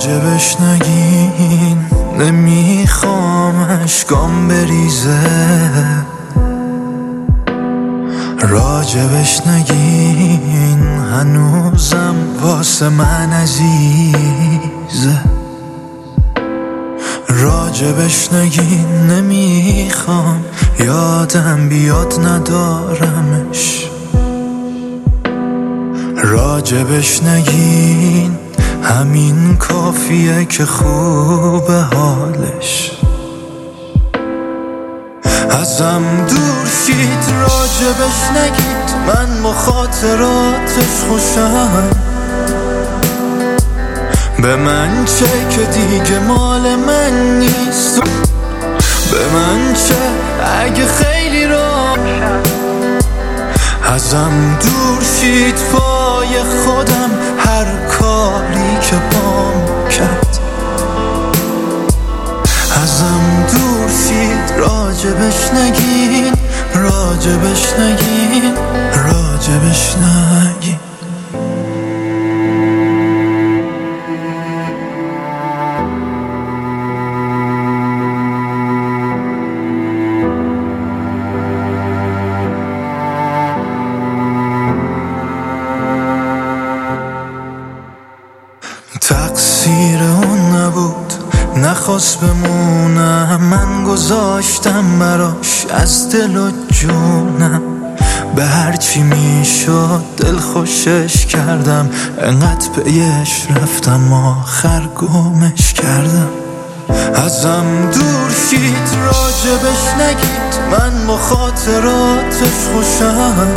راجبش نگین، نمیخوام اشکام بریزه. راجبش نگین، هنوزم واسه من عزیزه. راجبش نگین، نمیخوام یادم بیاد ندارمش. راجبش نگین، همین کافیه که خوبه حالش. ازم دور شید، راجبش نگید، من با خاطراتش خوشم. به من چه که دیگه مال من نیست، به من چه اگه خیلی روشن. ازم دور شید پای خودم، هر کاری که پام کرد. ازم دور شید، راجبش نگین، راجبش نگین، راجبش نگین. تقصیر اون نبود، نخواست بمونم، من گذاشتم براش از دل و جونم. به هرچی میشد دل خوشش کردم، انقدر پیش رفتم آخر گمش کردم. ازم دور شید، راجبش نگید، من با خاطراتش خوشم.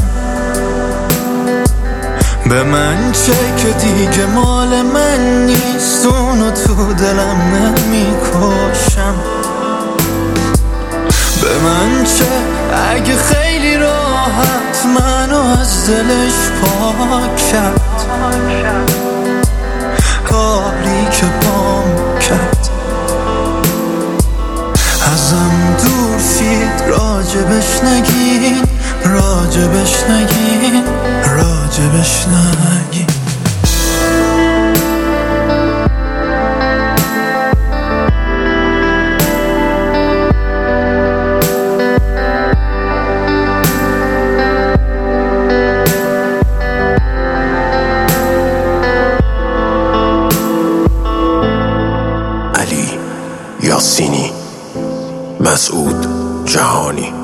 به من چه که دیگه مال من نیست، اونو تو دلم نمیکشم. به من چه اگه خیلی راحت منو از دلش پاک کرد. کاری که پام کرد. ازم دور شید، راجبش نگین، راجبش نگین، راجبش نگین. علی یاسینی، مسعود جهانی.